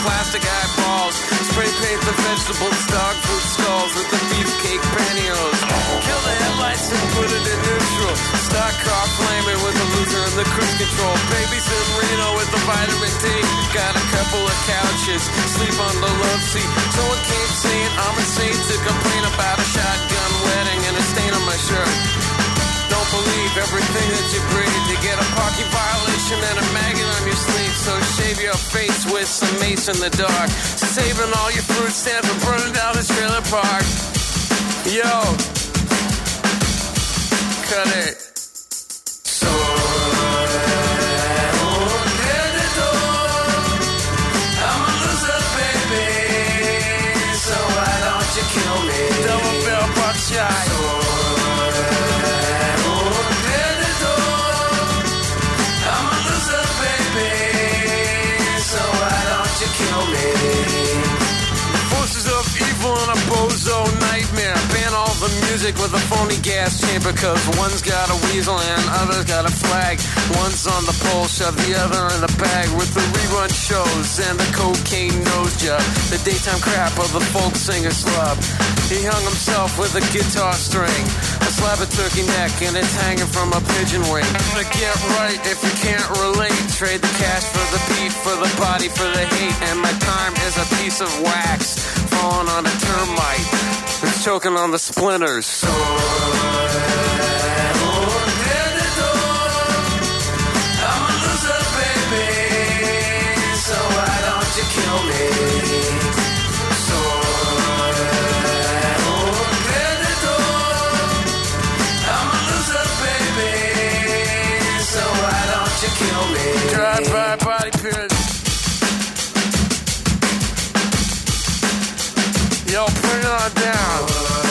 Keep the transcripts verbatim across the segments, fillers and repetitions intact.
plastic eyeballs. Spray paint the vegetables, dog food skulls with the beefcake pantyhose. Kill the headlights and put it in neutral. Stock car flaming with the loser and the cruise control. Babies in Reno with the vitamin D. Got a couple of couches, sleep on the love seat. Someone came saying I'm insane to complain about a shotgun wedding and a stain on my shirt. Don't believe everything that you breathe. You get a parking violation and a maggot on your sleeve. So shave your face with some mace in the dark. Saving all your fruit stands and burning down this trailer park. Yo, cut it. Kill me. Double barrel buckshot. I'm a loser, baby. So why don't you kill me? The forces of evil in a bozo nightmare. Ban all the music with a phony gas chamber. Cause one's got a weasel and other's got a flag. One's on the pole, shove the other in the bag. With the rerun shows and the cocaine nose job. The daytime crap of the folk singer slub. He hung himself with a guitar string. A slab of turkey neck and it's hanging from a pigeon wing. But get right if you can't relate. Trade the cash for the beat, for the body, for the hate. And my time is a piece of wax falling on a termite. It's choking on the splinters. So kill me. So I'm a loser, baby. So why don't you kill me? Drive-by body pit. Yo, put it on down.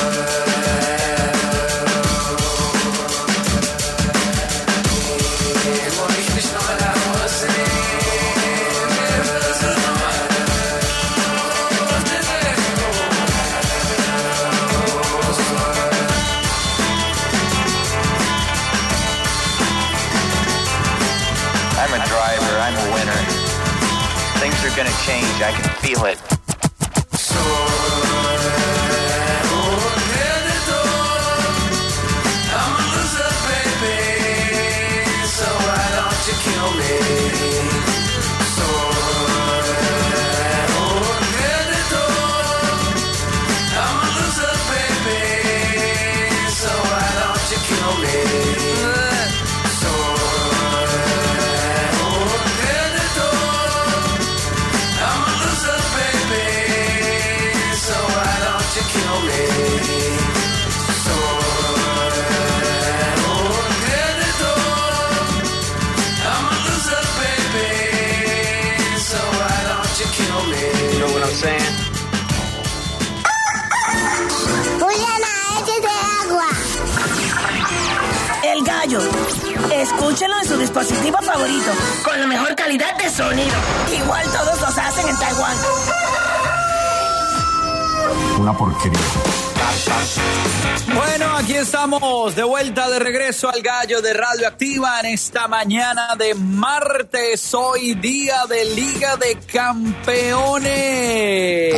I'm a driver, I'm a winner. Things are gonna change, I can feel it. I'm a loser, baby. So why don't you kill me? So I'm a loser, baby. So why don't you kill me? Kill me. So I'm a loser, baby. So why don't you kill me? You know what I'm saying? Juliana, échate agua. El Gallo. Escúchenlo en su dispositivo favorito, con la mejor calidad de sonido. Igual todos los hacen en Taiwán. Una porquería. Bueno, aquí estamos de vuelta, de regreso al Gallo de Radioactiva en esta mañana de martes. Hoy día de Liga de Campeones.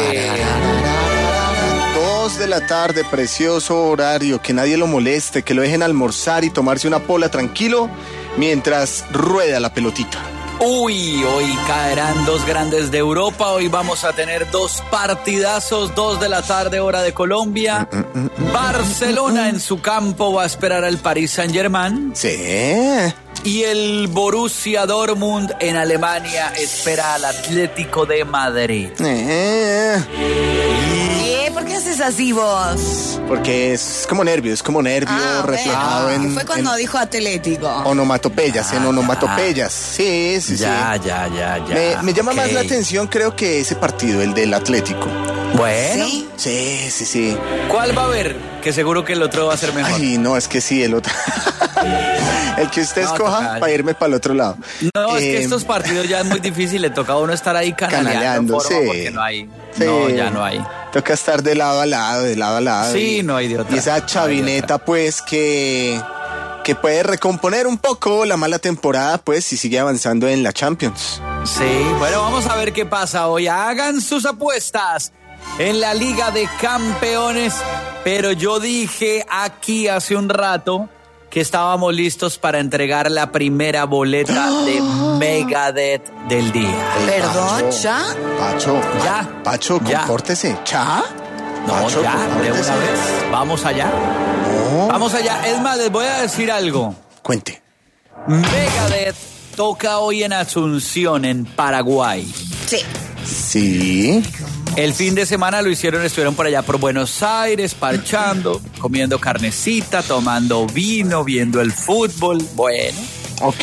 Dos de la tarde, precioso horario, que nadie lo moleste, que lo dejen almorzar y tomarse una pola tranquilo mientras rueda la pelotita. Uy, hoy caerán dos grandes de Europa. Hoy vamos a tener dos partidazos, dos de la tarde, hora de Colombia. Barcelona en su campo va a esperar al Paris Saint-Germain. Sí. Y el Borussia Dortmund en Alemania espera al Atlético de Madrid. Eh. ¿Qué? ¿Por qué haces así vos? Porque es como nervio, es como nervio Ah, reflejado bueno. en... Fue cuando en dijo Atlético. Onomatopeyas, Ah, en onomatopeyas. Sí, sí, Ya, sí. ya, ya, ya. Me, me llama Ok. más la atención, creo que ese partido, el del Atlético. Bueno. ¿Sí? Sí, sí, sí. ¿Cuál va a haber? Que seguro que el otro va a ser mejor. Ay, no, es que sí, el otro. El que usted No, escoja total. para irme para el otro lado. No, es que Eh, estos partidos ya es muy difícil, le toca a uno estar ahí canaleando, Canaleando, forma, sí. porque no hay, Sí. no, ya no hay. Toca estar de lado a lado, de lado a lado. Sí, y, no hay de otra. Y esa No hay de chavineta, pues, que, que puede recomponer un poco la mala temporada, pues, si sigue avanzando en la Champions. Sí, bueno, vamos a ver qué pasa hoy. Hagan sus apuestas en la Liga de Campeones. Pero yo dije aquí hace un rato que estábamos listos para entregar la primera boleta de Megadeth del día. Perdón, ¿ya? Pacho, Ya. Pacho, Ya. compórtese. ¿Ya? No, Pacho, ya, de compórtese. una vez. Vamos allá. No. Vamos allá. Es más, les voy a decir algo. Cuente. Megadeth toca hoy en Asunción, en Paraguay. Sí. Sí. El fin de semana lo hicieron, estuvieron por allá por Buenos Aires, parchando, comiendo carnecita, tomando vino, viendo el fútbol. Bueno, Ok.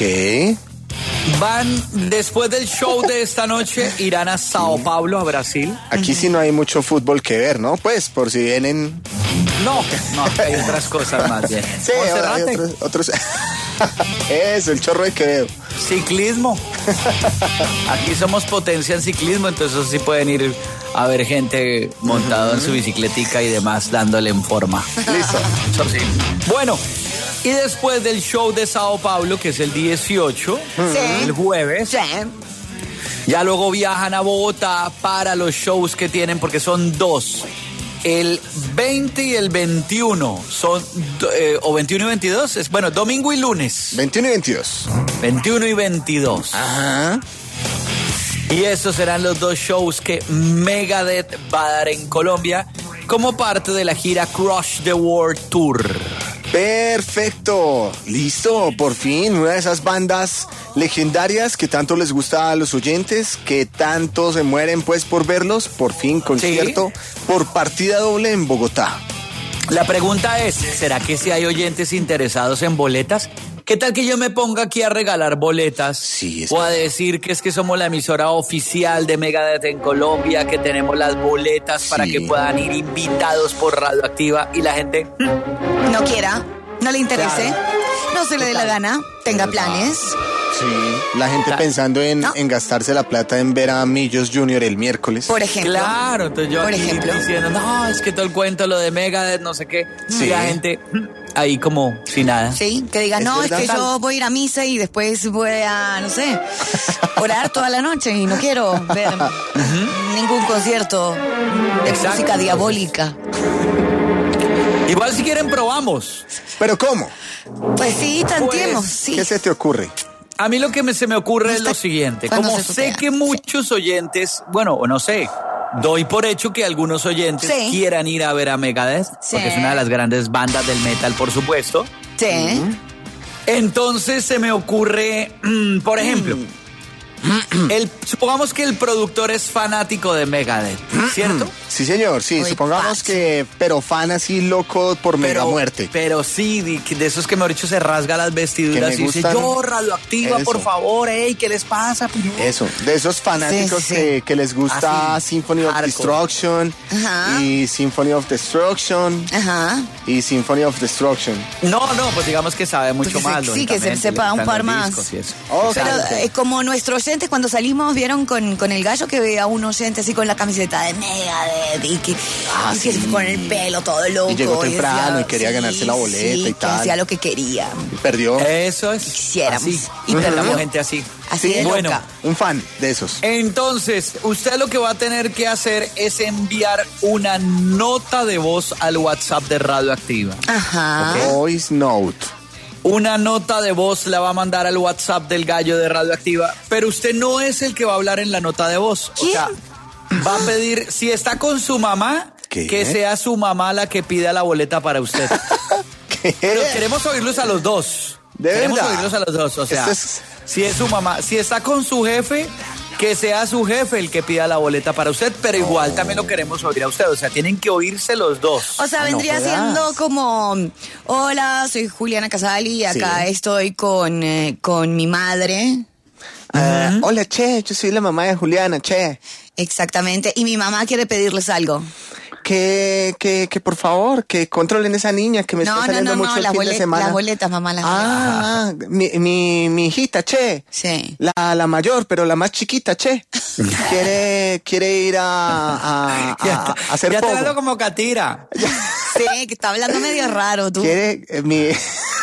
van, después del show de esta noche, irán a Sao Paulo, a Brasil. Aquí sí no hay mucho fútbol que ver, ¿no? Pues, por si vienen... No, no, hay otras cosas más bien. Sí, ahora hay Monserrate, otros... otros... Eso, el chorro de Quevedo. ciclismo. Aquí somos potencia en ciclismo, entonces sí pueden ir a ver gente montado en su bicicletica y demás, dándole en forma. Listo. Eso sí. Bueno, y después del show de Sao Paulo, que es el dieciocho, Sí. el jueves, Sí. ya luego viajan a Bogotá para los shows que tienen, porque son dos. El veinte y el veintiuno son, eh, o veintiuno y veintidós, es, bueno, domingo y lunes. veintiuno y veintidós. veintiuno y veintidós. Ajá. Y estos serán los dos shows que Megadeth va a dar en Colombia como parte de la gira Crush the World Tour. Perfecto. Listo. Por fin, una de esas bandas legendarias que tanto les gusta a los oyentes, que tanto se mueren pues por verlos. Por fin, concierto por partida doble en Bogotá. La pregunta es, ¿será que si hay oyentes interesados en boletas? ¿Qué tal que yo me ponga aquí a regalar boletas? Sí, es o a decir que es que somos la emisora oficial de Megadeth en Colombia, que tenemos las boletas para Sí. que puedan ir invitados por Radioactiva y la gente... No quiera, no le interese, no se le dé la gana, tenga planes. Sí. La gente Claro. pensando en, No. en gastarse la plata en ver a Millos Junior el miércoles. Por ejemplo. Claro, entonces yo Por aquí ejemplo. diciendo, no, es que todo el cuento, lo de Megadeth, no sé qué. Sí. Y la gente ahí como sin nada. Sí, que diga, Es no, es verdad. que yo voy a ir a misa y después voy a, no sé, orar toda la noche y no quiero ver ningún concierto de Exacto. música diabólica. Igual si quieren probamos. ¿Pero cómo? Pues sí, tanteemos, Pues, sí. ¿Qué se te ocurre? A mí lo que me- se me ocurre No es lo está- siguiente. cuando Como se sé tutea, que sí. muchos oyentes, bueno, o no sé, doy por hecho que algunos oyentes Sí. quieran ir a ver a Megadeth, Sí. porque es una de las grandes bandas del metal, por supuesto. Sí. Entonces se me ocurre, mm, por ejemplo, el, supongamos que el productor es fanático de Megadeth, ¿cierto? Sí, señor, sí, Uy, supongamos Pacho. que, pero fan así loco por mega muerte. Pero sí, de, de esos que mejor dicho se rasga las vestiduras Que y me dice, gustan. yo, Radioactiva, por Eso. favor, ey, ¿qué les pasa? Eso, de esos fanáticos Sí, sí, sí. Que, que les gusta Así, Symphony of hardcore. Destruction Ajá. y Symphony of Destruction Ajá. y Symphony of Destruction. No, no, pues digamos que sabe mucho Pues más. sí, que se lógicamente, sepa le un gustan par los más. discos y eso. Ok. Pero Exacto. eh, como nuestro oyente, cuando salimos, vieron con, con el gallo que veía a un oyente así con la camiseta de Megadeth y que, Ah, y que sí. con el pelo todo loco. Y llegó decía, temprano y quería ganarse la boleta sí, y que tal. hacía lo que quería. Y perdió. Eso es. Quisiéramos. Así. Y Y perdió. perdamos gente así. Así de bueno, loca. Un fan de esos. entonces, usted lo que va a tener que hacer es enviar una nota de voz al WhatsApp de Radioactiva. Ajá. Voice Note. Una nota de voz la va a mandar al WhatsApp del gallo de Radioactiva, pero usted no es el que va a hablar en la nota de voz. ¿Quién? O sea, va a pedir, si está con su mamá, ¿Qué? que sea su mamá la que pida la boleta para usted. ¿Qué? Pero queremos oírlos a los dos. ¿De queremos verdad? oírlos a los dos. O sea, Esto es- si es su mamá, si está con su jefe, que sea su jefe el que pida la boleta para usted, pero igual también lo queremos oír a usted. O sea, tienen que oírse los dos. O sea, Ah, no vendría jodas. siendo como, hola, soy Juliana Casali y acá Sí. estoy con, eh, con mi madre. Ah, hola, che, yo soy la mamá de Juliana, che. Exactamente. Y mi mamá quiere pedirles algo. Que, que, que por favor, que controlen esa niña que me No, está no, saliendo no, mucho no, el las, fin de bolet- semana. las boletas, mamá, las boletas. Ah, mi, mi, mi hijita, che. Sí. La, la mayor, pero la más chiquita, che. quiere, quiere ir a, a, a, a hacer ya te poco. veo como Catira. Sí, que está hablando medio raro tú. Quiere, eh, mi,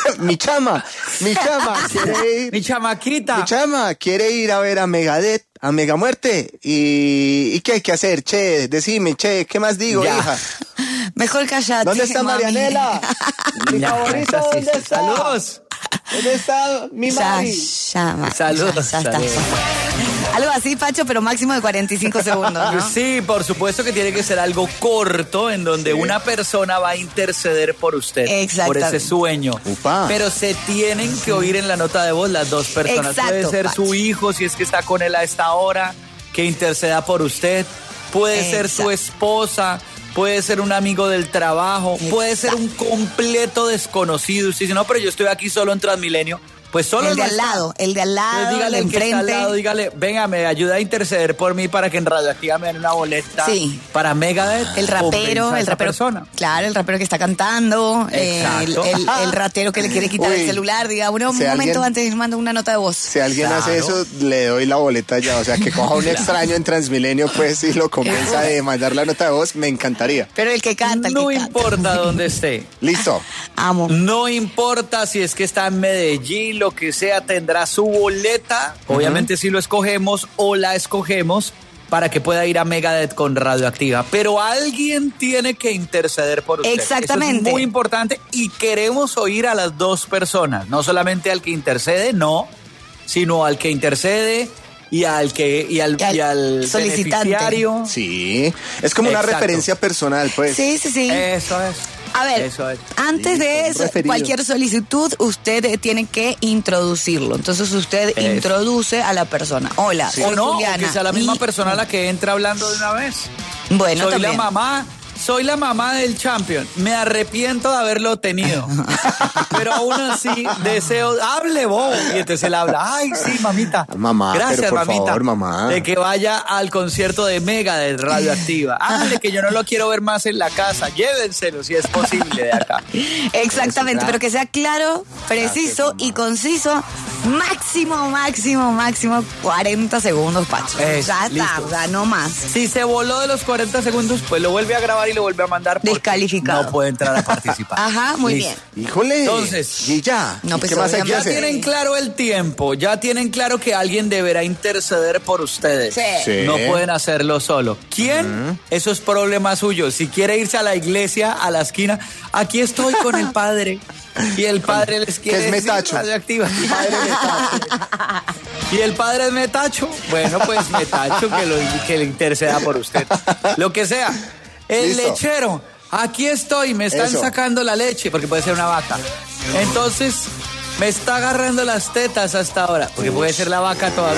mi chama, mi chama quiere ir. Mi chamaquita. Mi chama quiere ir a ver a Megadeth, a Mega Muerte. ¿Y, ¿y qué hay que hacer? Che, decime, che, ¿qué más digo, Ya. hija? Mejor callate. ¿Dónde está mami. Marianela? Mi Ya, favorito, esa sí, ¿dónde sí. está? Saludos. ¿Dónde está mi Ya, Mari? ya, ma- Saludos, ya, ya está. saludos. Algo así, Pacho, pero máximo de cuarenta y cinco segundos, ¿no? Sí, por supuesto que tiene que ser algo corto en donde una persona va a interceder por usted, por Exactamente. ese sueño. Upa. Pero se tienen que oír en la nota de voz las dos personas. Exacto, Puede ser Pacho. su hijo, si es que está con él a esta hora, que interceda por usted. Puede ser su Exacto. esposa. Puede ser un amigo del trabajo, puede ser un completo desconocido. Usted dice, no, pero yo estoy aquí solo en Transmilenio. Pues solo El de no al está. lado, el de al lado, Entonces, dígale el de el que está al enfrente. lado, dígale, venga, me ayuda a interceder por mí para que en Radioactiva me den una boleta Sí. para Megadeth. El convenza rapero, a el esa rapero. persona. Claro, el rapero que está cantando. eh, el, Exacto. el- el ratero que le quiere quitar Uy. el celular. Diga, bueno, un Si momento alguien- antes mando una nota de voz. Si alguien Claro. hace eso, le doy la boleta ya. O sea, que coja un extraño en Transmilenio, pues, y lo convenza de mandar la nota de voz, me encantaría. Pero el que canta, el No que canta. importa dónde esté. Listo. Amo. No importa si es que está en Medellín, lo que sea, tendrá su boleta. Obviamente si lo escogemos o la escogemos para que pueda ir a Megadeth con Radioactiva. Pero alguien tiene que interceder por usted. Exactamente. Eso es muy importante y queremos oír a las dos personas. No solamente al que intercede, no, sino al que intercede y al que y al, Y al y al solicitante. beneficiario. Sí. Es como una Exacto. referencia personal, pues. Sí, sí, sí. Eso es. A ver, Eso es. antes de Listo, eso, referido. cualquier solicitud, usted eh, tiene que introducirlo. Entonces usted Eso. introduce a la persona. Hola, O soy no, o Juliana. que sea la misma y- persona la que entra hablando de una vez. Bueno, soy también. la mamá, soy la mamá del champion. Me arrepiento de haberlo tenido. Pero aún así deseo, hable vos. Y entonces él habla, ay, sí, mamita. Mamá, Gracias, pero por mamita. favor, mamá. De que vaya al concierto de Mega de Radioactiva. Hágale que yo no lo quiero ver más en la casa. Llévenselo si es posible de acá. Exactamente, Claro. pero que sea claro, preciso y conciso. Máximo, máximo, máximo cuarenta segundos, Pacho. Eso, ya listo. tarda, no más. Si se voló de los cuarenta segundos, pues lo vuelve a grabar y lo vuelve a mandar. porque Descalificado. No puede entrar a participar. Ajá, muy Listo. bien. Híjole. Entonces, y ya. No, ¿Y pues, ¿Qué más hay que obviamente. Ya hacer? tienen claro el tiempo, ya tienen claro que alguien deberá interceder por ustedes. Sí. Sí. No pueden hacerlo solo. ¿Quién? Eso es problema suyo. Si quiere irse a la iglesia, a la esquina, aquí estoy con el padre. Y el padre les quiere Que es decir metacho. radioactiva. Padre Metacho. Y el padre es metacho. Bueno, pues metacho que, lo, que le interceda por usted. Lo que sea. El Listo. lechero. Aquí estoy, me están Eso. sacando la leche, porque puede ser una vaca. Entonces, me está agarrando las tetas hasta ahora, porque puede ser la vaca todavía.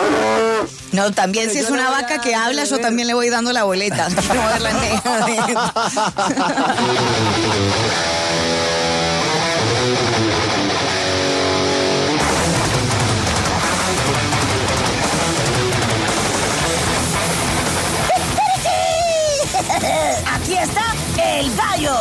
No, también si Yo es le una voy a vaca que dar habla, de yo ver. también le voy dando la boleta. Quiero ver la negra. Aquí está el gallo.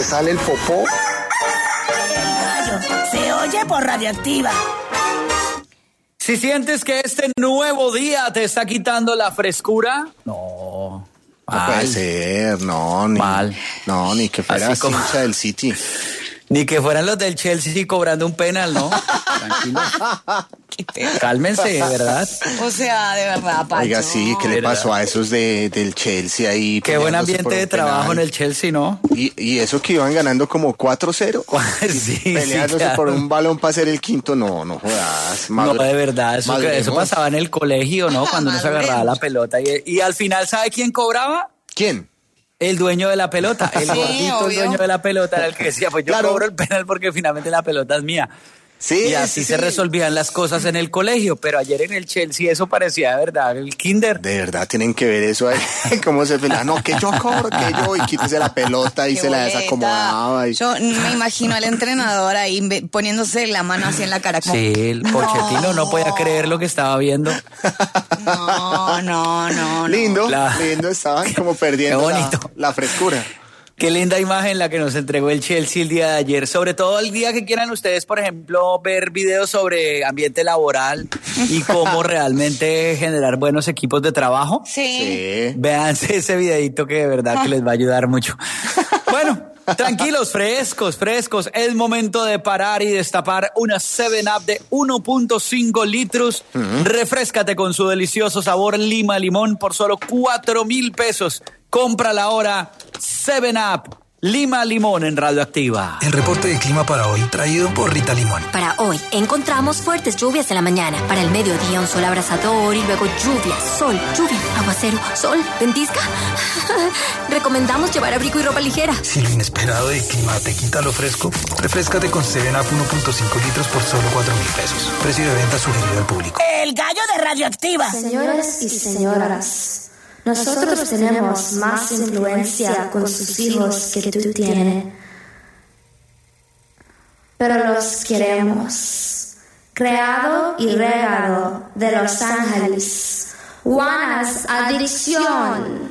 sale el popó. El gallo se oye por Radioactiva. Si sientes que este nuevo día te está quitando la frescura, no. No puede ser, no, ni, Mal. no, ni que fuera Así como- hincha del City. Ni que fueran los del Chelsea cobrando un penal, ¿no? Tranquilo. Cálmense, de verdad. O sea, de verdad, Pacho. Oiga, sí, ¿qué le ¿verdad? pasó a esos de, del Chelsea ahí? Qué buen peleándose ambiente por un de trabajo penal? en el Chelsea, ¿no? Y, y eso que iban ganando como cuatro cero. Sí, sí, Peleándose claro. por un balón para ser el quinto, no, no jodas. No, de verdad, eso, que- eso madremos. pasaba en el colegio, ¿no? Cuando uno se agarraba la pelota. Y, y al final, ¿sabe quién cobraba? ¿Quién? El dueño de la pelota, el Sí, gordito, el obvio. dueño de la pelota era el que decía, pues yo Claro. cobro el penal porque finalmente la pelota es mía. Sí, Y así sí, se sí. resolvían las cosas en el colegio, pero ayer en el Chelsea eso parecía de verdad el kinder. De verdad tienen que ver eso ahí, cómo se pelea. No, que yo cobro, que yo, y quítese la pelota y Qué se la boleta. desacomodaba. Y... Yo me imagino al entrenador ahí ve- poniéndose la mano así en la cara. Como, Sí, el Pochettino no podía creer lo que estaba viendo. No, no, no, no. Lindo, La- lindo, estaban como perdiendo Qué la, bonito. la frescura. Qué linda imagen la que nos entregó el Chelsea el día de ayer. Sobre todo el día que quieran ustedes, por ejemplo, ver videos sobre ambiente laboral y cómo realmente generar buenos equipos de trabajo. Sí. Sí. Véanse ese videito que de verdad que les va a ayudar mucho. Bueno, tranquilos, frescos, frescos. Es momento de parar y destapar una seven up de uno punto cinco litros. Refréscate con su delicioso sabor lima limón por solo cuatro mil pesos. Cómprala ahora. seven up Lima Limón en Radioactiva. El reporte de clima para hoy traído por Rita Limón. Para hoy encontramos fuertes lluvias en la mañana. Para el mediodía un sol abrasador y luego lluvias, sol, lluvia, aguacero, sol, ventisca. Recomendamos llevar abrigo y ropa ligera. Si lo inesperado del clima te quita lo fresco, refréscate con seven up uno punto cinco litros por solo cuatro mil pesos. Precio de venta sugerido al público. El gallo de Radioactiva. Señores y señoras, nosotros tenemos más influencia con sus hijos que tú tienes, pero los queremos. Creado y regado de Los Ángeles, Juana's Adicción.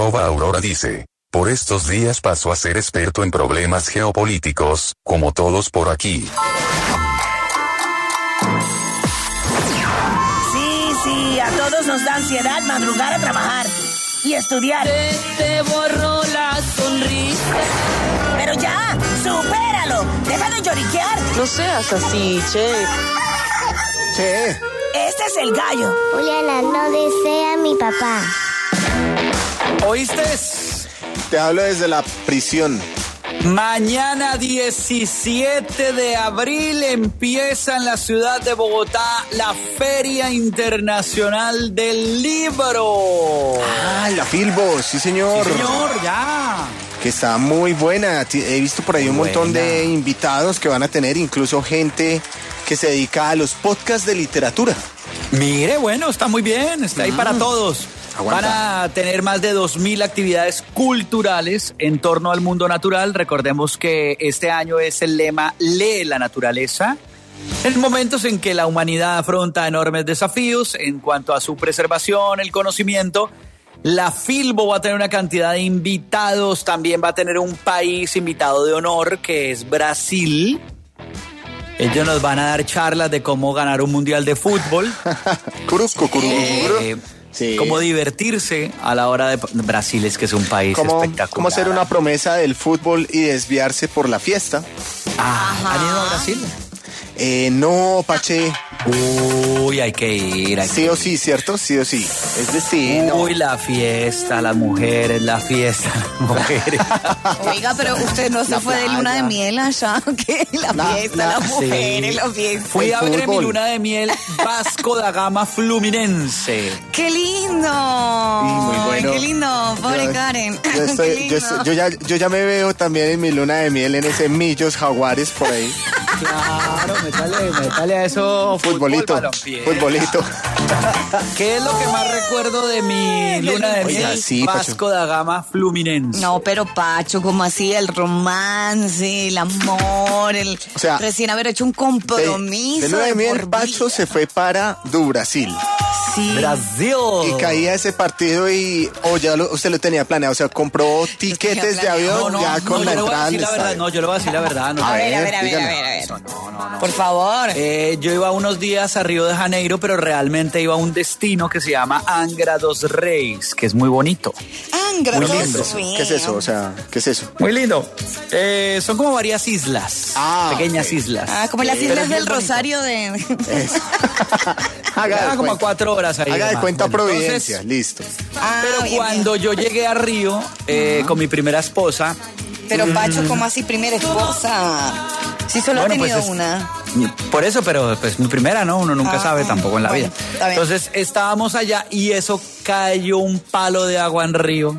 Arroba Aurora dice, por estos días paso a ser experto en problemas geopolíticos, como todos por aquí. Sí, sí, a todos nos da ansiedad madrugar a trabajar y estudiar. Se te borró la sonrisa. Pero ya, supéralo. Deja de lloriquear. No seas así, che. Che. Este es el gallo. Juliana, no desea a mi papá. ¿Oíste? Te hablo desde la prisión. Mañana diecisiete de abril empieza en la ciudad de Bogotá la Feria Internacional del Libro. Ah, la Filbo, sí señor. Sí señor, ya. Que está muy buena. He visto por ahí un Buena. montón de invitados que van a tener, incluso gente que se dedica a los podcasts de literatura. Mire, bueno, está muy bien, está ahí Mm. para todos. Aguanta. Van a tener más de dos mil actividades culturales en torno al mundo natural. Recordemos que este año es el lema Lee la naturaleza. En momentos en que la humanidad afronta enormes desafíos en cuanto a su preservación, el conocimiento, la Filbo va a tener una cantidad de invitados. También va a tener un país invitado de honor, que es Brasil. Ellos nos van a dar charlas de cómo ganar un mundial de fútbol. Curusco, curusco. Eh, Sí. Cómo divertirse a la hora de... Brasil es que es un país ¿Cómo, espectacular. cómo hacer una promesa del fútbol y desviarse por la fiesta? Ah, ¿han ido a Brasil? Eh, no, Pache. Uy, hay que ir. Hay Sí que o sí, ¿cierto? Sí o sí. Es destino. Uy, la fiesta, las mujeres, la fiesta, las mujeres. Oiga, pero usted no se La fue de luna playa. de miel allá, ¿qué? La La- fiesta, la- las mujeres, Sí. la fiesta. Fui a El ver en mi fútbol. luna de miel Vasco da Gama Fluminense. ¡Qué lindo! Sí, muy bueno. ¡Qué lindo! Pobre Yo- Karen. Yo, estoy- ¡Qué yo, lindo! estoy- yo ya, yo ya me veo también en mi luna de miel en ese Millos Jaguares por ahí. Claro, métale, métale a eso. Futbolito. Fútbol, balompié. Futbolito. ¿Qué es lo que más recuerdo de mi luna de Oiga, miel? sí, Vasco da Gama Fluminense. No, pero Pacho, como así, el romance, el amor, el O sea, recién haber hecho un compromiso. De, de luna de miel, por Pacho se fue para Du Brasil. Sí. Brasil. Y caía ese partido y, o ya lo- usted lo tenía planeado, o sea, compró tiquetes de planeado. avión No, no, ya no, con yo la le voy a entrada al decir la verdad. estadio. No, yo le voy a decir la verdad. No, A no. ver, a ver, a ver, dígame. a ver, a ver. No, no, no. Por favor. Eh, yo iba unos días a Río de Janeiro, pero realmente iba a un destino que se llama Angra dos Reis, que es muy bonito. Angra Muy dos lindo. Reis. ¿Qué es eso? O sea, ¿qué es eso? Muy lindo. Eh, son como varias islas, Ah, pequeñas ok. islas. Ah, como las Sí, islas pero es del bien bonito. Rosario de... Eso. Haga Ah, de como a cuenta. cuatro horas ahí. Haga de más. cuenta Bueno, Providencia, entonces, listo. Ah, pero bien, cuando bien. yo llegué a Río eh, con mi primera esposa, Pero Pacho, ¿cómo así primera esposa? Si solo Bueno, ha tenido pues es- una. por eso, pero pues mi primera, ¿no? Uno nunca Ah, sabe tampoco en la bueno, vida. está bien. Entonces estábamos allá y eso cayó un palo de agua en Río.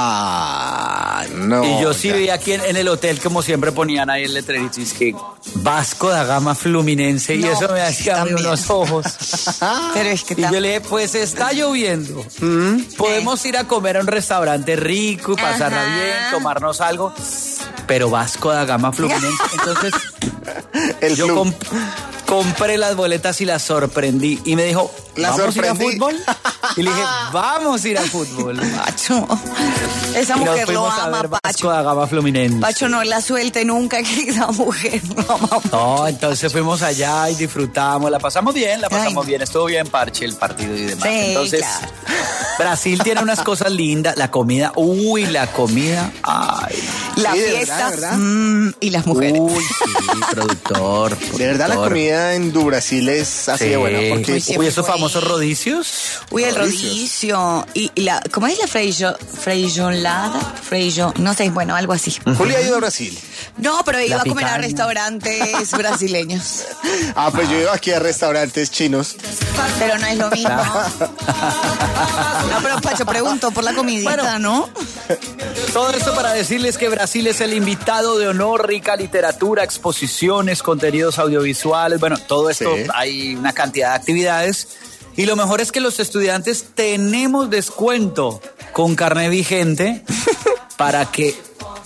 Ah, no. y yo sí ya. vi aquí en, en el hotel, como siempre ponían ahí el letrerito, y es que Vasco da Gama Fluminense, y No, eso me hacía abrir también. unos ojos. Pero es que Y yo le dije, pues está lloviendo. Podemos ir a comer a un restaurante rico y pasarla Ajá. bien, tomarnos algo. Pero Vasco da Gama Fluminense. Entonces El yo club. comp- compré las boletas y las sorprendí. Y me dijo, ¿La ¿vamos a ir a sorprendí? fútbol? Y le dije, vamos a ir a fútbol. Pacho. Esa Y nos mujer lo fuimos a ama, ver Vasco Pacho. da Gama Fluminense. Pacho no la suelte nunca, que esa mujer lo ama. No, entonces fuimos allá y disfrutamos, la pasamos bien, la pasamos Ay, no. bien, estuvo bien parche el partido y demás. Sí, entonces, claro. Brasil tiene unas cosas lindas, la comida, uy, la comida, ay, La Sí, de fiesta verdad, de verdad. mm, y las mujeres. uy, sí, productor. De verdad la productor. comida en Du Brasil es así de buena. Porque Uy, sí. Uy, esos fue. famosos rodicios. Uy, el Rodicios. rodicio. Y, y la, ¿cómo es la freijo, freijolada? Freijo, no sé, bueno, algo así. Julia ha ido a Brasil. No, pero iba a comer a picana. restaurantes brasileños. Ah, pues yo he ido aquí a restaurantes chinos. Pero no es lo mismo. No, pero Pacho, pregunto por la comidita, Bueno. ¿no? Todo esto para decirles que Brasil es el invitado de honor, rica literatura, exposiciones, contenidos audiovisuales, bueno, todo esto, Sí. hay una cantidad de actividades. Y lo mejor es que los estudiantes tenemos descuento con carnet vigente para que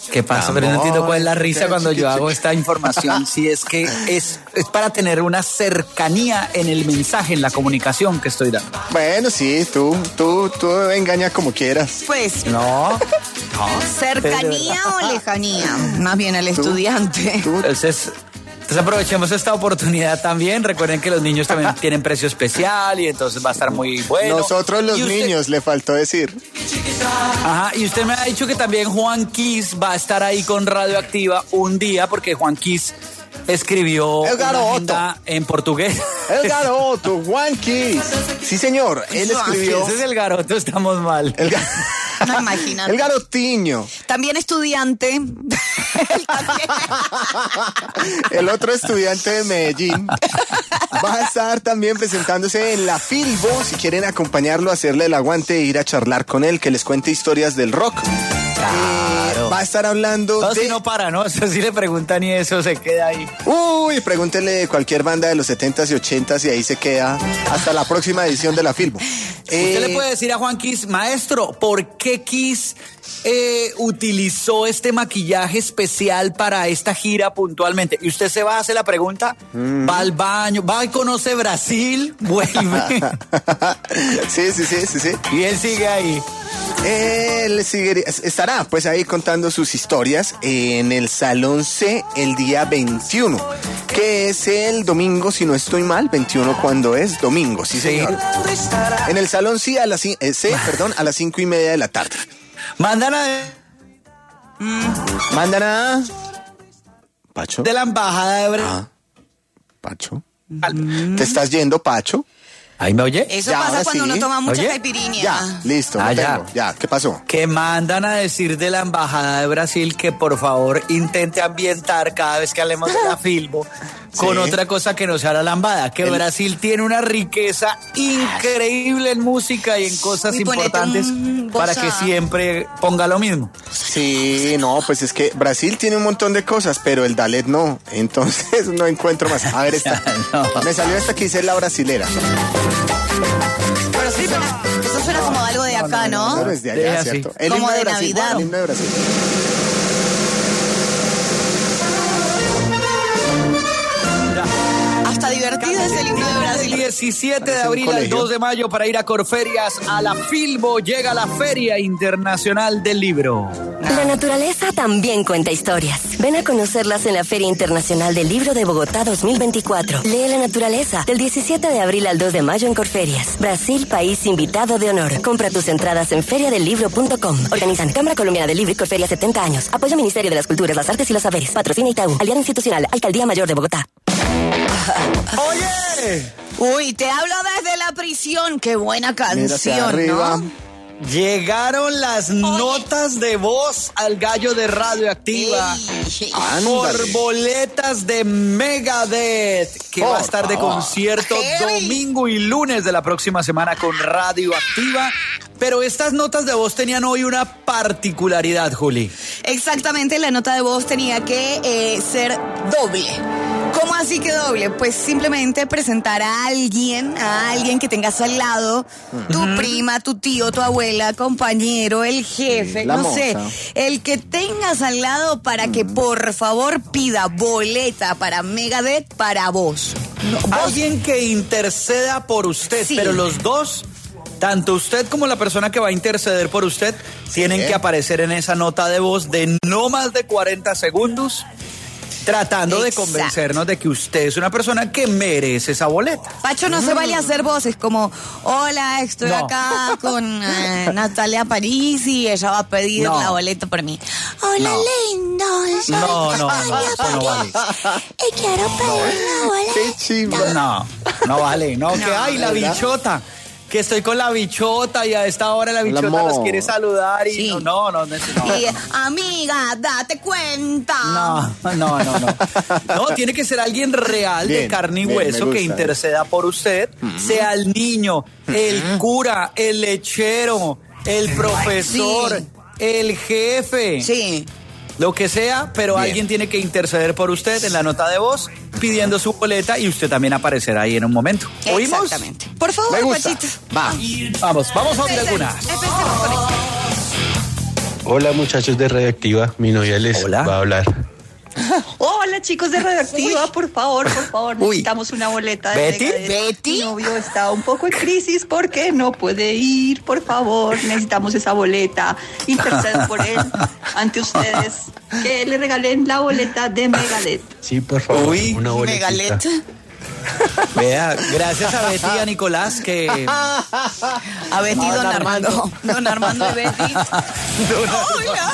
¿Qué pasa? Pero no entiendo cuál es la risa cuando yo hago esta información. Si es que es, es para tener una cercanía en el mensaje, en la comunicación que estoy dando. Bueno, sí, tú, tú, tú engaña como quieras. Pues. No. no ¿Cercanía o lejanía? Más bien al Tú, estudiante. tú. Entonces, entonces aprovechemos esta oportunidad también. Recuerden que los niños también tienen precio especial y entonces va a estar muy bueno. Nosotros los Y usted- niños, le faltó decir. Ajá, y usted me ha dicho que también Juan Kiss va a estar ahí con Radioactiva un día porque Juan Kiss escribió El una garoto. agenda en portugués. El garoto, Juan Kiss. Sí, señor, él escribió. Ese es el garoto, estamos mal. El, ga- No, imagínate. el garotiño. También estudiante. Él también. El otro estudiante de Medellín va a estar también presentándose en la Filbo. Si quieren acompañarlo, hacerle el aguante e ir a charlar con él, que les cuente historias del rock. Claro. Eh, va a estar hablando No, de... si no para, ¿no? Eso sí le preguntan y eso se queda ahí. Uy, pregúntele de cualquier banda de los setentas y ochentas y ahí se queda hasta la próxima edición de la Filbo. Usted Eh, le puede decir a Juan Kiss, maestro, ¿por qué Kiss eh, utilizó este maquillaje especial para esta gira puntualmente? Y usted se va a hacer la pregunta, Mm. va al baño, va y conoce Brasil, vuelve. sí, sí, sí, sí, sí. Y él sigue ahí. Él sigue- estará pues ahí contando sus historias en el Salón C el día veintiuno, que es el domingo, si no estoy mal, veintiuno cuando es domingo, sí, Sí. señor. En el Salón C a las, cin- eh, C, perdón, a las cinco y media de la tarde. Mandan a Mandan a... Pacho. de la embajada de Brasil. Ah, Pacho. ¿Te estás yendo, Pacho? ¿Ahí me oye? Eso Ya, pasa ahora cuando sí. uno toma mucha Oye. caipirinha. Ya, listo, Ah, lo ya. tengo. Ya, ¿qué pasó? Que mandan a decir de la embajada de Brasil que por favor intente ambientar cada vez que hablemos de la Filbo con Sí. otra cosa que no sea la lambada, que El- Brasil tiene una riqueza increíble en música y en cosas Uy, ponete importantes un para bossa. que siempre ponga lo mismo. Sí, no, pues es que Brasil tiene un montón de cosas, pero el Dalet no. Entonces no encuentro más. A ver, esta. No. Me salió esta que dice la brasilera. Pero sí suena, eso suena como algo de acá, ¿no? No es de allá, Deja así. ¿cierto? El Como himno de Brasil. Navidad. El himno de Brasil. Hasta divertido es el himno de Del Brasil. diecisiete de Parece un abril al colegio. dos de mayo para ir a Corferias a la Filbo llega la Feria Internacional del Libro. La naturaleza también cuenta historias. Ven a conocerlas en la Feria Internacional del Libro de Bogotá dos mil veinticuatro. Lee la naturaleza del diecisiete de abril al dos de mayo en Corferias. Brasil, país invitado de honor. Compra tus entradas en feria del libro punto com. Organizan Cámara Colombiana del Libro y Corferias setenta años. Apoyo Ministerio de las Culturas, las Artes y los Saberes. Patrocina Itaú. Alianza Institucional. Alcaldía Mayor de Bogotá. ¡Oye! Uy, te hablo desde la prisión. Qué buena Mira hacia canción, arriba. ¿no? Llegaron las notas de voz al gallo de Radioactiva Ey. por Ándale. boletas de Megadeth, que Por va a estar de favor. concierto Heavy. domingo y lunes de la próxima semana con Radioactiva. Pero estas notas de voz tenían hoy una particularidad, Juli. Exactamente, la nota de voz tenía que eh, ser doble. ¿Cómo así que doble? Pues simplemente presentar a alguien, a alguien que tengas al lado, tu prima, tu tío, tu abuela, compañero, el jefe, la no sé, moza. el que tengas al lado para que por favor pida boleta para Megadeth para vos. No, vos- Alguien que interceda por usted, Sí. pero los dos, tanto usted como la persona que va a interceder por usted, tienen que aparecer en esa nota de voz de no más de cuarenta segundos, tratando de Exacto. convencernos de que usted es una persona que merece esa boleta. Pacho, no se vale hacer voces como, hola, estoy No. acá con eh, Natalia París y ella va a pedir No. la boleta por mí. Hola, No. lindo. soy No, no, no, Natalia eso no vale. París y quiero pedir la boleta. Qué chimba. No, no vale, no, que No, hay la ¿verdad? bichota. Que estoy con la bichota y a esta hora la bichota amor. nos quiere saludar y Sí. no, no, no, no, no. Y, amiga, date cuenta. No, no, no, no. No, tiene que ser alguien real de Bien, carne y bien, me hueso que gusta. interceda por usted, sea el niño, el cura, el lechero, el profesor, Sí. el jefe, Sí. lo que sea, pero Bien. alguien tiene que interceder por usted en la nota de voz pidiendo su boleta y usted también aparecerá ahí en un momento. ¿Oímos? Exactamente. Por favor, Me gusta. Pachito. Va. Vamos, vamos a oír Empecemos, algunas. empecemos con esto. Hola muchachos de Radioactiva, mi novia les Hola. va a hablar. Hola chicos de Radioactiva, Uy. por favor, por favor, necesitamos una boleta de ¿Betty? Megadeth. ¿Betty? Mi novio está un poco en crisis porque no puede ir, por favor, necesitamos esa boleta. Intercedo por él ante ustedes, que le regalen la boleta de Megadeth. Sí, por favor, Uy, una boletita. Megaleta. Vea, gracias a Betty y a Nicolás que... A Betty y Ah, don don Armando. Armando. Don Armando y Betty. Hola.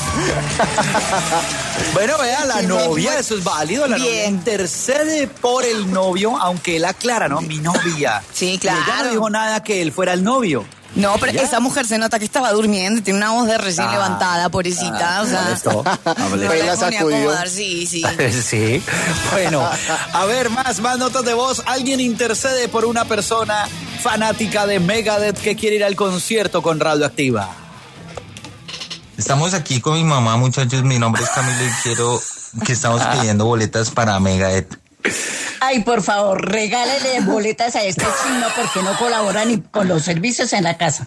Bueno, vea, la Qué novia, bueno. eso es válido. La novia Bien. intercede por el novio, aunque él aclara, ¿no? Mi novia. Sí, Y claro. ella no dijo nada que él fuera el novio. No, pero Ya. esa mujer se nota que estaba durmiendo, tiene una voz de recién Ah. levantada, pobrecita. Ah, o sea, molestó. Ah, no molestó. Ahí la la ponía a sacudió. acomodar, sí, sí. Sí. Bueno, a ver, más, más notas de voz. Alguien intercede por una persona fanática de Megadeth que quiere ir al concierto con Radioactiva. Estamos aquí con mi mamá, muchachos. Mi nombre es Camilo y quiero que estamos pidiendo boletas para Megadeth. Ay, por favor, regálele boletas a este chino porque no colabora ni con los servicios en la casa.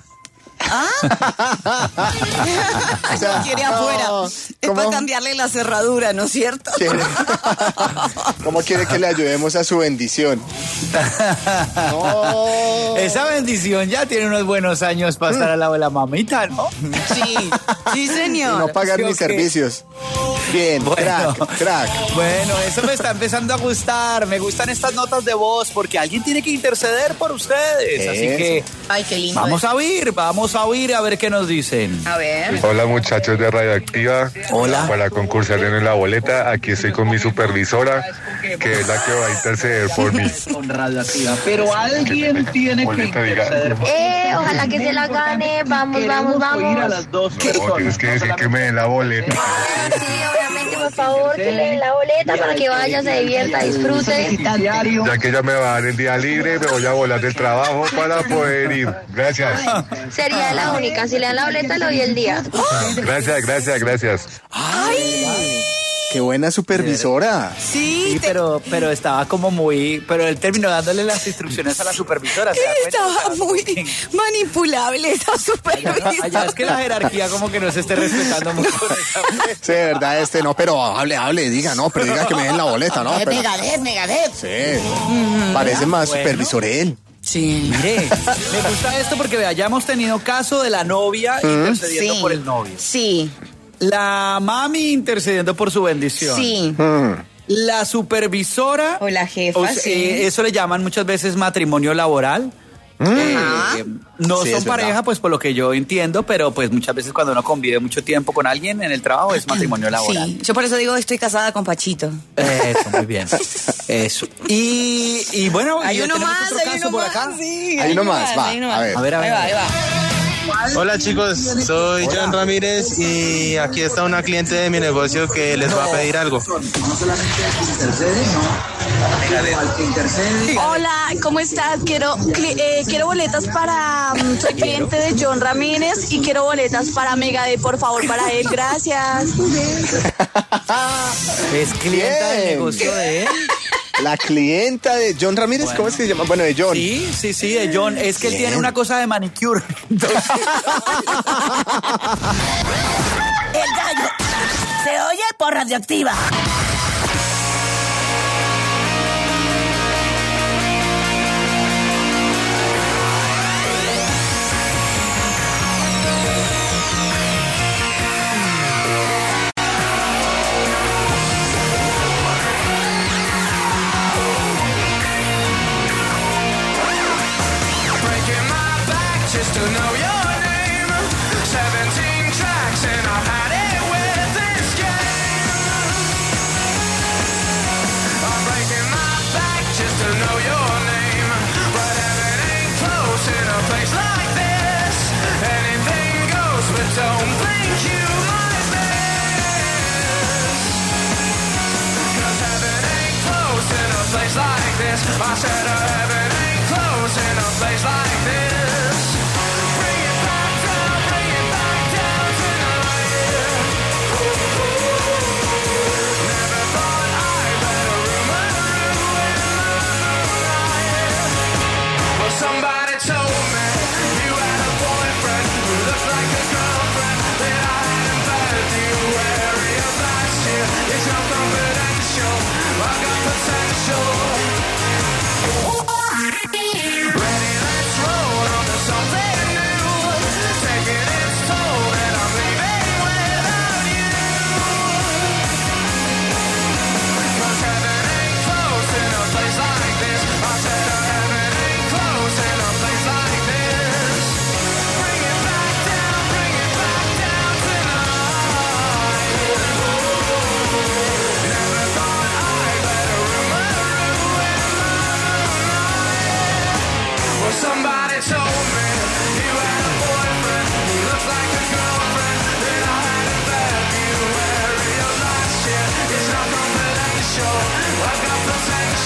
O sea, quiere afuera. Es para cambiarle la cerradura, ¿no es cierto? ¿Quiere? ¿Cómo quiere que le ayudemos a su bendición? No. Esa bendición ya tiene unos buenos años para estar al lado de la mamita, ¿no? Sí, sí, Y señor. no pagar Sí, mis ok. servicios. Bien, Bueno. crack, crack. Bueno, eso me está empezando a gustar. Me gustan estas notas de voz porque alguien tiene que interceder por ustedes. Así Eso. que Ay, qué lindo. vamos a oír, vamos a oír a ver qué nos dicen. A ver. Hola muchachos de Radioactiva. Hola. Para concursar en la boleta, aquí estoy con mi supervisora, que es la que va a interceder por mí. Con Radioactiva. Pero alguien tiene que Boleta, diga. interceder por Eh, ojalá que se la gane. Vamos, vamos, oír a vamos. las dos No, personas. tienes que decir que me den la boleta. Sí, obviamente, por favor, que le den la boleta para que vaya, se divierta, disfrute. Ya que ella me va a dar el día libre, me voy a volar del trabajo para poder ir. Gracias. Sería la única. Si le dan la boleta, le doy el día. Gracias, gracias, gracias. ¡Ay! Qué buena supervisora. Sí, Sí, te- pero, pero estaba como muy... Pero él terminó dándole las instrucciones a la supervisora. ¿se da cuenta? estaba Estaba muy bien. manipulable esa Allá, supervisora. allá es que la jerarquía como que no se esté respetando mucho. Sí, de verdad, este no, pero hable, hable, diga, no, pero diga que me den la boleta, ¿no? Es Pero, Megadeth, Megadeth. sí, parece más Bueno. supervisor él. Sí. Mire, me gusta esto porque vea, ya hemos tenido caso de la novia intercediendo Sí. por el novio. Sí, La mami intercediendo por su bendición. sí. La supervisora. O la jefa, o sea, sí. eh, eso le llaman muchas veces matrimonio laboral. Eh, no Sí, son es pareja, verdad. pues por lo que yo entiendo, pero pues muchas veces cuando uno convive mucho tiempo con alguien en el trabajo es matrimonio laboral. Sí, yo por eso digo estoy casada con Pachito. Eso, muy bien. Eso. Y, y bueno, Hay y uno tenemos más, otro hay caso uno por más. acá. Sí, Hay uno más, va, hay uno a ver. A ver, a ver. Ahí va, ahí va. Hola chicos, soy John Ramírez y aquí está una cliente de mi negocio que les va a pedir algo. Hola, ¿cómo estás? Quiero, cli- eh, quiero boletas para... mm, soy cliente de John Ramírez y quiero boletas para Megadeth, por favor, para él. Gracias. Es clienta del Bien. negocio de él. La clienta de John Ramírez, ¿cómo es que se llama? Bueno, de John. Sí, sí, sí, de John. Es que él Bien. tiene una cosa de manicure. Entonces, El gallo se oye por Radioactiva. Breaking my back just to know your name. Seventeen tracks and I've had it with this game. I'm breaking my back just to know your name. But heaven ain't close in a place like this. Anything goes, but don't think you might miss. 'Cause heaven ain't close in a place like this. I said uh, heaven ain't close in a place like this. Bring it back down, bring it back down tonight. Never thought I'd let a rumor ruin my night. Well, somebody told me you had a boyfriend who looked like a girlfriend that I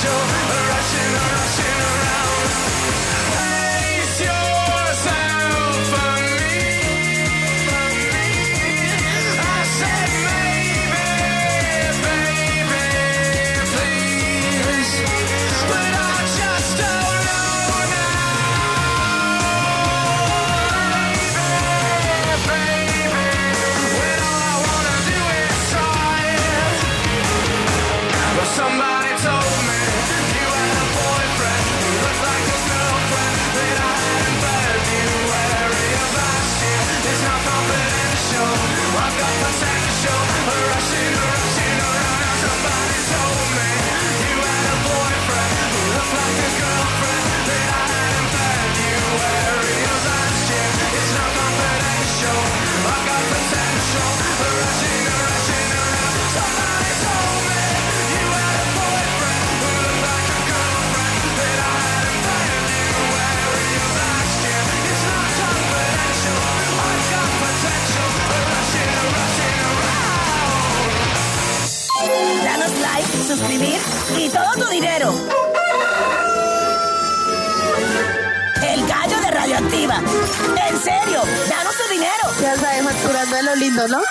confidential, rushing, rushing around. Pace yourself for me. I said maybe, baby, please, but I just don't know now. Baby, baby, when all I wanna do is try. Well, somebody told me you had a boyfriend who looked like his girlfriend that I had in February of last year. It's not confidential, I've got potential, rushing, rushing around. Somebody told me you had a boyfriend who looked like his girlfriend that I had in February of last year. It's not confidential, I've got potential, rushing, rushing around. Somebody told me you had a boyfriend who looked like a girlfriend that I had in February of last year. It's not confidential, I've got potential, rushing, rushing around. Danos like, suscribir y todo tu dinero. El gallo de Radioactiva. En serio, danos tu dinero. Ya sabes, facturando de lo lindo, ¿no?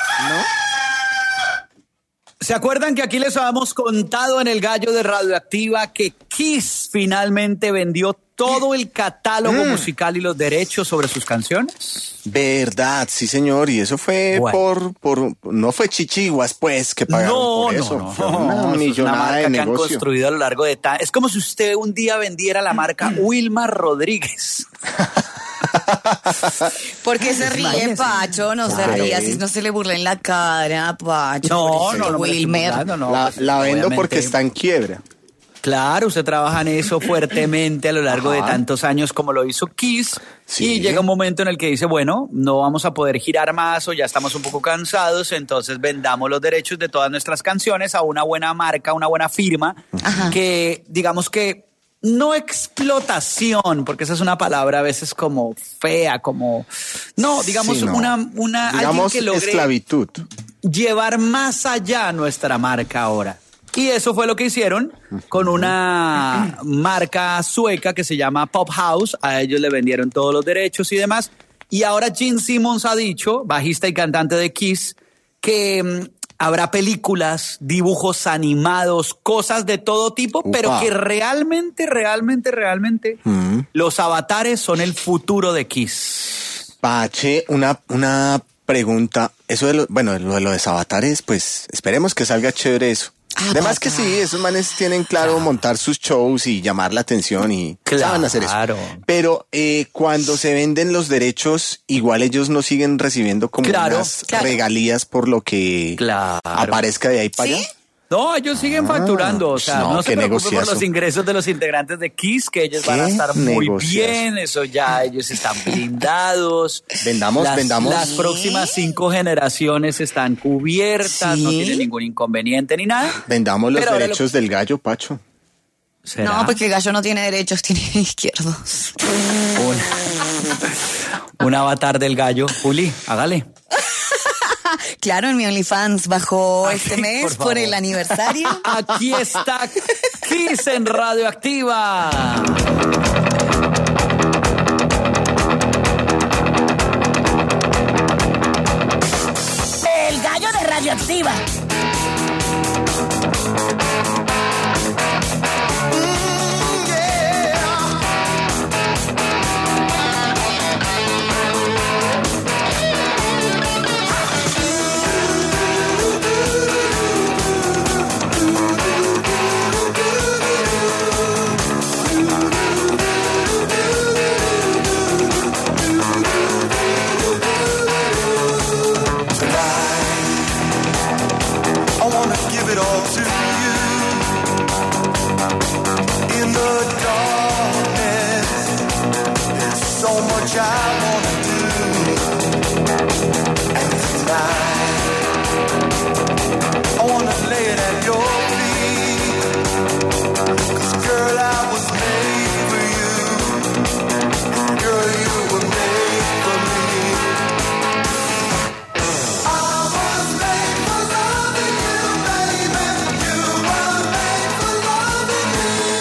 ¿Se acuerdan que aquí les habíamos contado en el Gallo de Radioactiva que Kiss finalmente vendió todo el catálogo Mm. musical y los derechos sobre sus canciones? Verdad, sí señor, y eso fue Bueno. por, por, no fue chichiguas pues que pagaron No, por no, eso, no, fue una Eso es una millonada marca de que han negocio. construido a lo largo de ta- Es como si usted un día vendiera la marca Wilma Rodríguez. ¿Por qué se ríe, Imagínese. Pacho? No se Claro. ríe, así no se le burla en la cara, Pacho. No, pobrecito no, no me estoy Wilmer. burlando, no. la, la vendo Obviamente. porque está en quiebra. Claro, usted trabaja en eso fuertemente a lo largo de Ajá. tantos años como lo hizo Kiss. Sí. Y llega un momento en el que dice, bueno, no vamos a poder girar más o ya estamos un poco cansados, entonces vendamos los derechos de todas nuestras canciones a una buena marca, una buena firma, Ajá. que digamos que no explotación, porque esa es una palabra a veces como fea, como... No, digamos Sí, no. una... una alguien Digamos que logre esclavitud. llevar más allá nuestra marca ahora. Y eso fue lo que hicieron con una marca sueca que se llama Pop House. A ellos le vendieron todos los derechos y demás. Y ahora Gene Simmons ha dicho, bajista y cantante de Kiss, que mm, habrá películas, dibujos animados, cosas de todo tipo, Upa. pero que realmente, realmente, realmente Mm. los avatares son el futuro de Kiss. Pache, una, una pregunta. Eso de lo, bueno, lo de los avatares, pues esperemos que salga chévere eso. Además que sí, esos manes tienen claro montar sus shows y llamar la atención y saben hacer eso. Claro. Pero eh, cuando se venden los derechos, igual ellos no siguen recibiendo como Claro, unas claro. regalías por lo que Claro. aparezca de ahí para ¿Sí? allá. No, ellos siguen Ah, facturando, o sea, no, no, se qué preocupen por negociazo. los ingresos de los integrantes de Kiss, que ellos van a Qué estar muy negociazo. bien, eso ya, ellos están blindados. Vendamos, las, vendamos. Las próximas cinco generaciones están cubiertas, no Sí. tienen ningún inconveniente ni nada. Vendamos los Pero ahora derechos del gallo, Pacho. ¿Será? No, porque el gallo no tiene derechos, tiene izquierdos. Un, un avatar del gallo. Juli, hágale. Claro, en mi OnlyFans bajó Ay, este por mes por, favor. el aniversario. Aquí está Kiss en Radioactiva. El gallo de Radioactiva. I wanna give it all to you. In the darkness, there's so much I wanna do. And tonight, I wanna lay it at your feet. 'Cause girl, I was made for you. Girl, you were made for me. I was made for loving you, baby. You were made for loving me.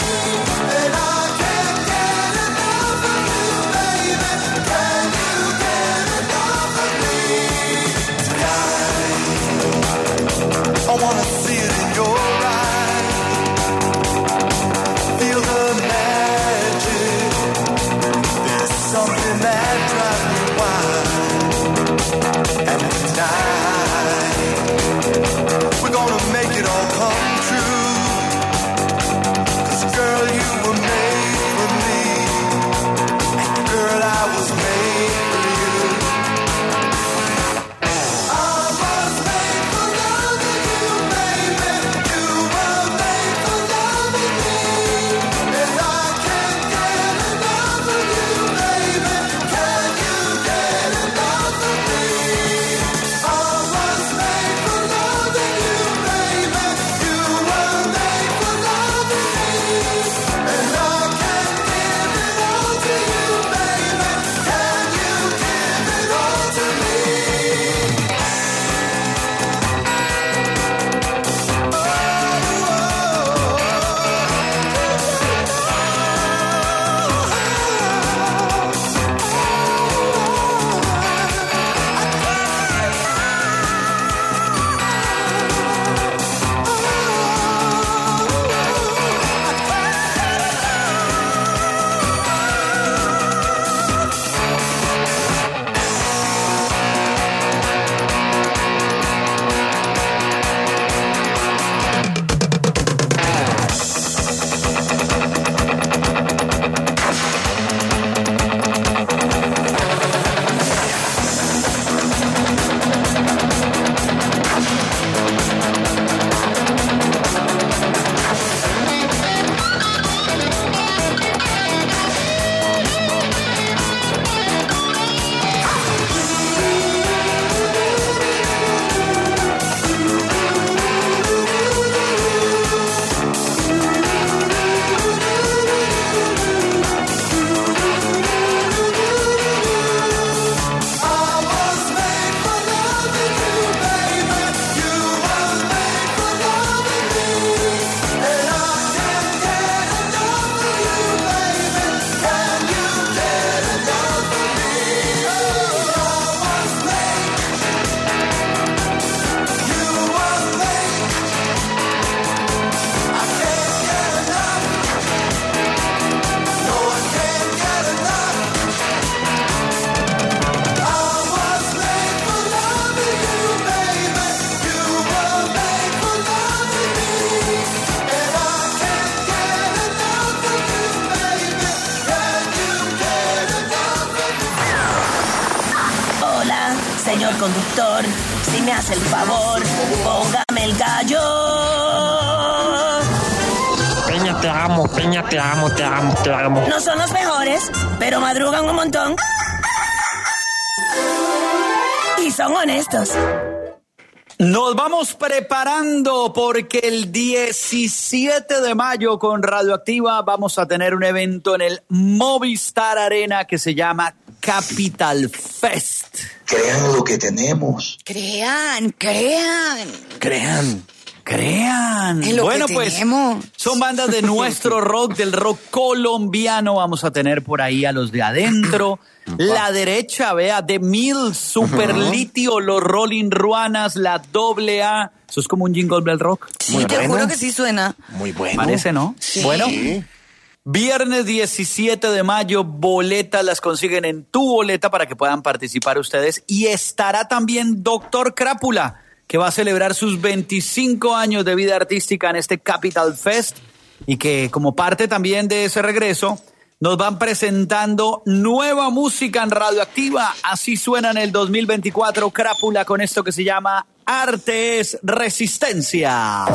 conductor, si me hace el favor, póngame el gallo. Peña, te amo, Peña, te amo, te amo, te amo. No son los mejores, pero madrugan un montón. Y son honestos. Nos vamos preparando porque el diecisiete de mayo con Radioactiva vamos a tener un evento en el Movistar Arena que se llama Capital Fest. Crean lo que tenemos. Crean, crean. Crean. Crean. En lo bueno, que pues tenemos. son bandas de nuestro rock, del rock colombiano. Vamos a tener por ahí a los de Adentro. La Derecha, vea, The Mills, Super Litio, los Rolling Ruanas, la Doble A. Eso es como un jingle del rock. Sí, Muy te bueno. juro que sí suena. Muy bueno. Parece, ¿no? Sí. Bueno. Viernes diecisiete de mayo, boletas las consiguen en Tu Boleta para que puedan participar ustedes. Y estará también Doctor Crápula, que va a celebrar sus veinticinco años de vida artística en este Capital Fest y que como parte también de ese regreso nos van presentando nueva música en Radioactiva. Así suena en el dos mil veinticuatro Crápula con esto que se llama Arte es Resistencia.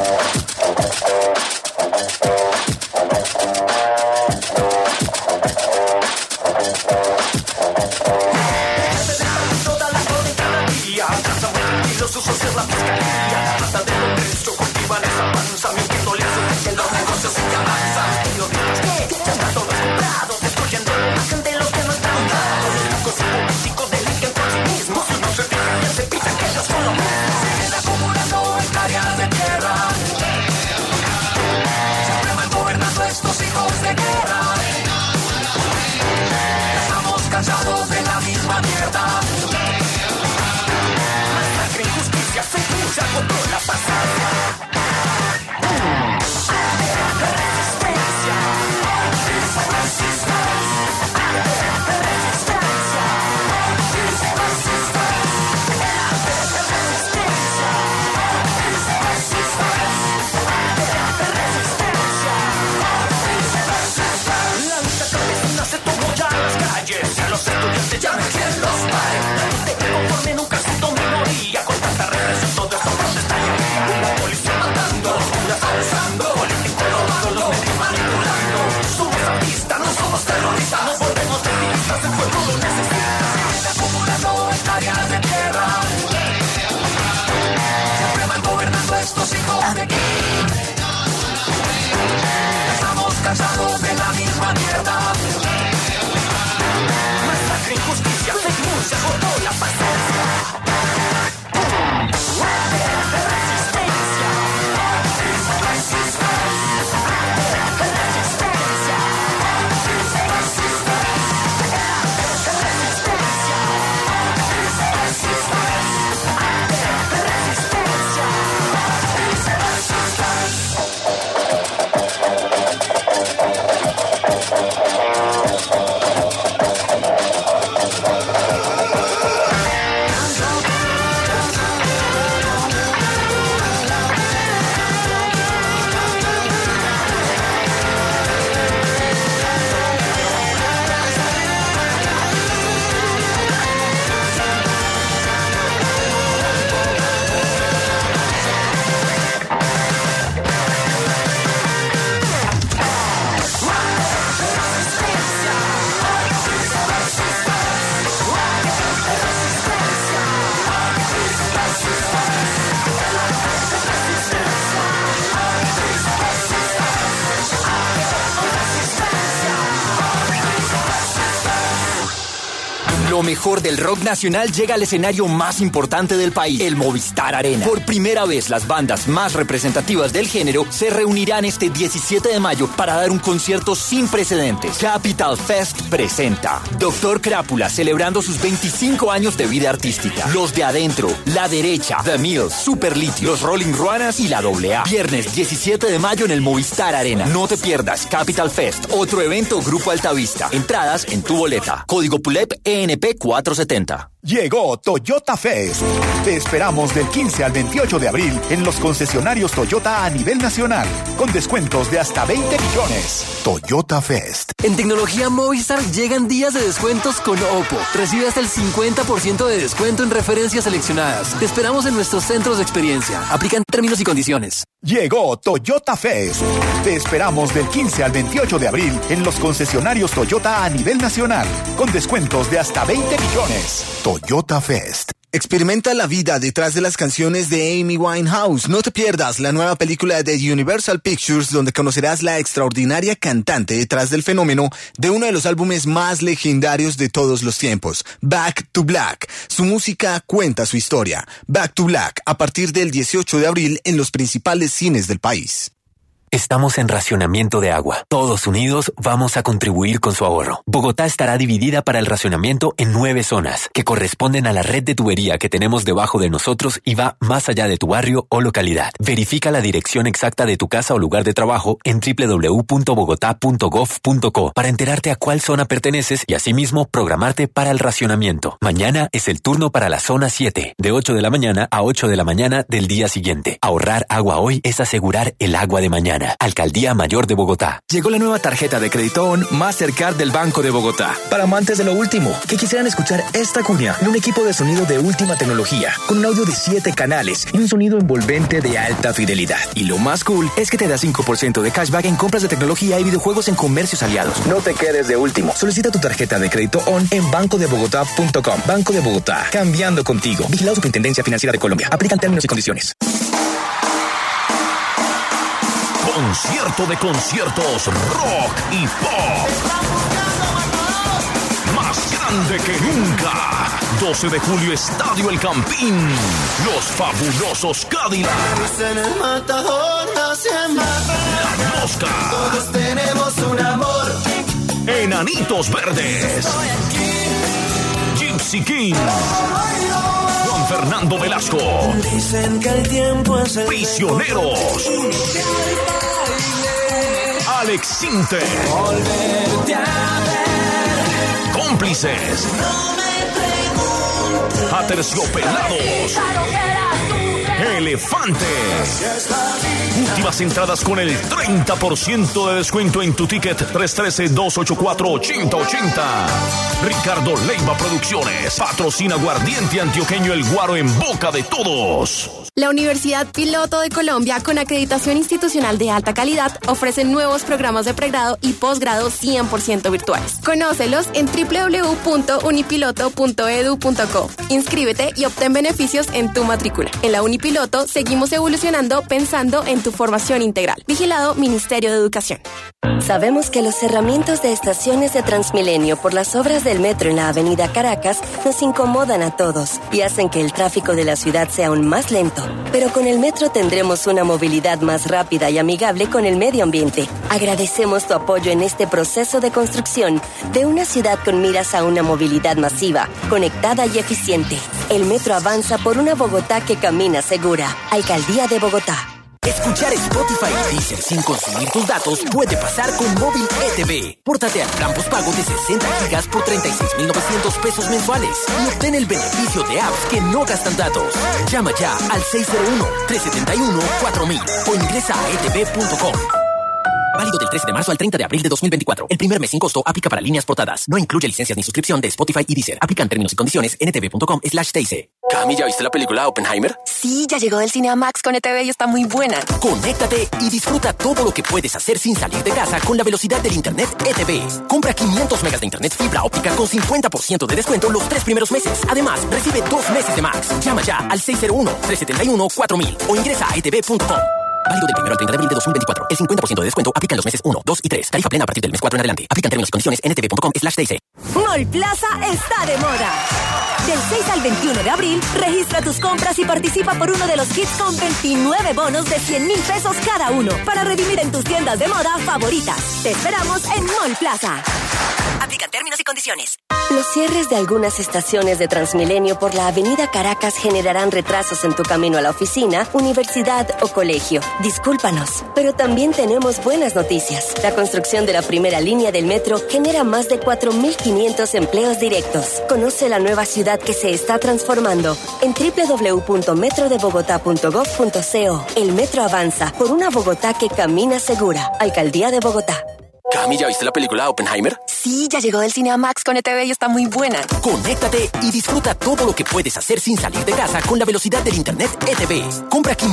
Los usos es la fiscalía, hasta de Congreso cultivan esa panza, mintiéndole a su gente en los negocios y que avanzan. Periodistas que ya está todo comprado, destruyendo la imagen de los que no están dados. Los locos y políticos delinquen por sí mismos, si no se fijan ya se pisan que ellos son los mismos. Siguen acumulando hectáreas de tierra, siempre van gobernando estos hijos de guerra. Estamos cansados de la misma mierda. Injusticia, se agotó la pasada. Resistencia, resistencia, la lucha campesina se tomó ya las calles, ya los estudiantes ya no quieren los pares. La gente que conforme nunca ha sido minoría, con tanta represión todo eso protestaría. La policía matando, los curas abusando, políticos robando, los medios manipulando. Somos artistas, no somos terroristas, nos volvemos activistas, el pueblo lo necesita. Siguen acumulando hectáreas de tierra, siempre van gobernando estos hijos de guerra. Estamos cansados de la misma mierda. Nuestra injusticia se agotó la paciencia. Resistencia, resistencia, resistencia, Lo mejor del rock nacional llega al escenario más importante del país, el Movistar Arena. Por primera vez, las bandas más representativas del género se reunirán este diecisiete de mayo para dar un concierto sin precedentes. Capital Fest presenta Doctor Crápula celebrando sus veinticinco años de vida artística. Los de Adentro, La Derecha, The Mills, Super Litio, los Rolling Ruanas y la Doble A. Viernes diecisiete de mayo en el Movistar Arena. No te pierdas Capital Fest, otro evento Grupo Altavista. Entradas en Tu Boleta. Código P U L E P E N P cuatrocientos setenta. Llegó Toyota Fest. Te esperamos del quince al veintiocho de abril en los concesionarios Toyota a nivel nacional, con descuentos de hasta veinte millones. Toyota Fest. En Tecnología Movistar llegan días de descuentos con Oppo. Recibe hasta el cincuenta por ciento de descuento en referencias seleccionadas. Te esperamos en nuestros centros de experiencia. Aplican términos y condiciones. Llegó Toyota Fest. Te esperamos del quince al veintiocho de abril en los concesionarios Toyota a nivel nacional, con descuentos de hasta veinte millones. Toyota Fest. Experimenta la vida detrás de las canciones de Amy Winehouse. No te pierdas la nueva película de Universal Pictures, donde conocerás la extraordinaria cantante detrás del fenómeno de uno de los álbumes más legendarios de todos los tiempos, Back to Black. Su música cuenta su historia. Back to Black, a partir del dieciocho de abril en los principales cines del país. Estamos en racionamiento de agua. Todos unidos vamos a contribuir con su ahorro. Bogotá estará dividida para el racionamiento en nueve zonas, que corresponden a la red de tubería que tenemos debajo de nosotros y va más allá de tu barrio o localidad. Verifica la dirección exacta de tu casa o lugar de trabajo en doble u doble u doble u punto bogotá punto gov punto co para enterarte a cuál zona perteneces y asimismo programarte para el racionamiento. Mañana es el turno para la zona siete, de ocho de la mañana a ocho de la mañana del día siguiente. Ahorrar agua hoy es asegurar el agua de mañana. Alcaldía Mayor de Bogotá. Llegó la nueva tarjeta de crédito ON Mastercard del Banco de Bogotá. Para amantes de lo último, que quisieran escuchar esta cuña en un equipo de sonido de última tecnología, con un audio de siete canales y un sonido envolvente de alta fidelidad. Y lo más cool es que te da cinco por ciento de cashback en compras de tecnología y videojuegos en comercios aliados. No te quedes de último. Solicita tu tarjeta de crédito ON en banco de bogotá punto com. Banco de Bogotá. Cambiando contigo. Vigilado Superintendencia Financiera de Colombia. Aplican términos y condiciones. Concierto de conciertos rock y pop. Más grande que nunca. doce de julio, Estadio El Campín. Los fabulosos Cadillacs. En el Matador nacen La Mosca. Todos tenemos un amor. Enanitos Verdes. Gypsy King. Juan Fernando Velasco. Dicen que el tiempo es el Prisioneros. Alex Sinter. Volverte a ver. Cómplices. No me preguntes. Aterciopelados. Elefantes. Últimas entradas con el treinta por ciento de descuento en tu ticket. Tres uno tres, dos ocho cuatro, ocho cero ocho cero. Ricardo Leiva Producciones. Patrocina Aguardiente Antioqueño El Guaro en boca de todos. La Universidad Piloto de Colombia, con acreditación institucional de alta calidad, ofrece nuevos programas de pregrado y posgrado cien por ciento virtuales. Conócelos en doble u doble u doble u punto unipiloto punto edu punto co. Inscríbete y obtén beneficios en tu matrícula. En la Unipiloto seguimos evolucionando pensando en tu formación integral. Vigilado Ministerio de Educación. Sabemos que los cerramientos de estaciones de Transmilenio por las obras del metro en la avenida Caracas nos incomodan a todos y hacen que el tráfico de la ciudad sea aún más lento. Pero con el metro tendremos una movilidad más rápida y amigable con el medio ambiente. Agradecemos tu apoyo en este proceso de construcción de una ciudad con miras a una movilidad masiva, conectada y eficiente. El metro avanza por una Bogotá que camina segura. Alcaldía de Bogotá. Escuchar Spotify y Deezer sin consumir tus datos puede pasar con Móvil E T V. Pórtate al plan postpago de sesenta gigas por treinta y seis mil novecientos pesos mensuales y obtén el beneficio de apps que no gastan datos. Llama ya al seis cero uno, tres siete uno, cuatro mil o ingresa a e t v punto com. Válido del trece de marzo al treinta de abril de dos mil veinticuatro. El primer mes sin costo aplica para líneas portadas. No incluye licencias ni suscripción de Spotify y Deezer. Aplican términos y condiciones en e t v punto com slash t c. Cami, ¿ya viste la película Oppenheimer? Sí, ya llegó del cine a Max con E T V y está muy buena. Conéctate y disfruta todo lo que puedes hacer sin salir de casa con la velocidad del internet E T V. Compra quinientos megas de internet fibra óptica con cincuenta por ciento de descuento los tres primeros meses. Además, recibe dos meses de Max. Llama ya al seis cero uno, tres siete uno, cuatro mil o ingresa a e t v punto com. Válido del primero al treinta de abril de dos mil veinticuatro. El cincuenta por ciento de descuento aplica en los meses uno, dos y tres. Tarifa plena a partir del mes cuatro en adelante. Aplican términos y condiciones en e t v punto com slash t c. Mall Plaza está de moda. Del seis al veintiuno de abril, registra tus compras y participa por uno de los kits con veintinueve bonos de cien mil pesos cada uno para redimir en tus tiendas de moda favoritas. Te esperamos en Mall Plaza. Aplican términos y condiciones. Los cierres de algunas estaciones de Transmilenio por la avenida Caracas generarán retrasos en tu camino a la oficina, universidad o colegio. Discúlpanos, pero también tenemos buenas noticias. La construcción de la primera línea del metro genera más de cuatro mil quinientos empleos directos. Conoce la nueva ciudad que se está transformando en doble u doble u doble u punto metro de bogotá punto gov punto co. El metro avanza por una Bogotá que camina segura. Alcaldía de Bogotá. Cami, ¿ya viste la película Oppenheimer? Sí, ya llegó del cine a Max con E T V y está muy buena. Conéctate y disfruta todo lo que puedes hacer sin salir de casa con la velocidad del internet E T V. Compra quinientos